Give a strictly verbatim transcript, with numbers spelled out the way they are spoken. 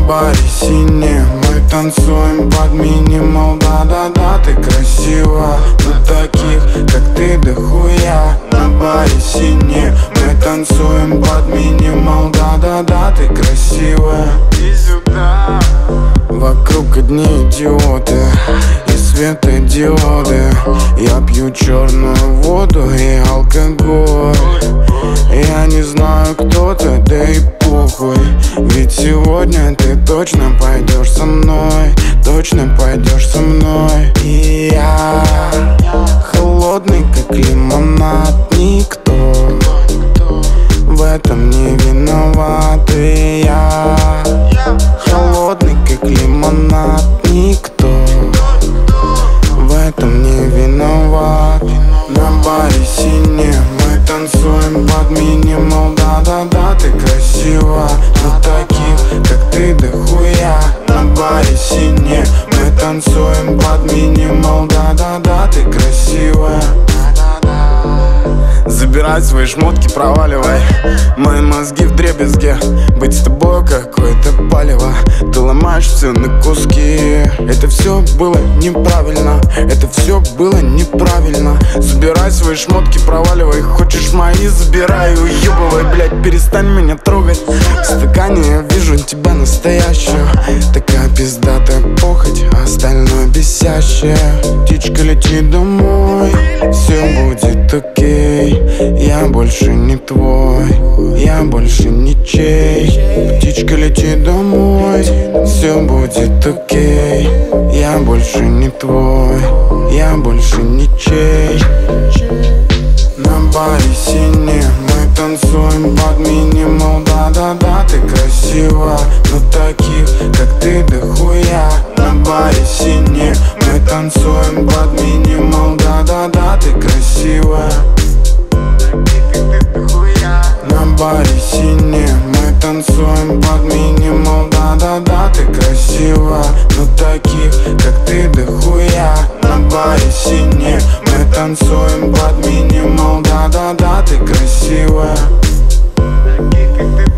баре сине мы танцуем под минимал. Да-да-да, ты красива, но таких, как ты, дохуя. На баре сине мы танцуем под минимал. Да-да-да, ты красивая. Иди сюда. Вокруг одни идиоты и светодиоды. Я пью черную воду и алкоголь. Я не знаю, кто ты, да и похуй. Ведь сегодня ты точно пойдешь со мной. Точно пойдешь со мной. И я холодный, как лимонад. Никто в этом не виноват. И я холодный, как лимонад. Никто в этом не виноват. На баре сине мы танцуем под минимал. Да-да-да, ты красива, но таких, как ты, дохуя. На баре сине мы танцуем под минимал. Да-да-да, ты красивая. Забирай свои шмотки, проваливай. Мои мозги в дребезге. Быть с тобой какое-то палево. Ты ломаешь все на куски. Это все было неправильно. Это все было неправильно. Забирай свои шмотки, проваливай. Хочешь мои, забирай, уебывай. Блять, перестань меня трогать. В стакане я вижу тебя настоящую. Такая пиздатая похоть, а остальное бесящее. Птичка, лети домой, все будет окей. Я больше не твой, я больше ничей. Птичка, лети домой, все будет окей. Я больше не твой, я больше ничей. На баре сине мы танцуем под минимал. Да-да-да, ты красива, но таких, как ты, дохуя. На баре сине мы танцуем под минимал. Да-да-да, ты красивая. На баре сине мы танцуем под минимал. Да-да-да, ты красива, но таких, как ты, дохуя. На баре сине мы танцуем под минимал. Да-да-да, ты красивая.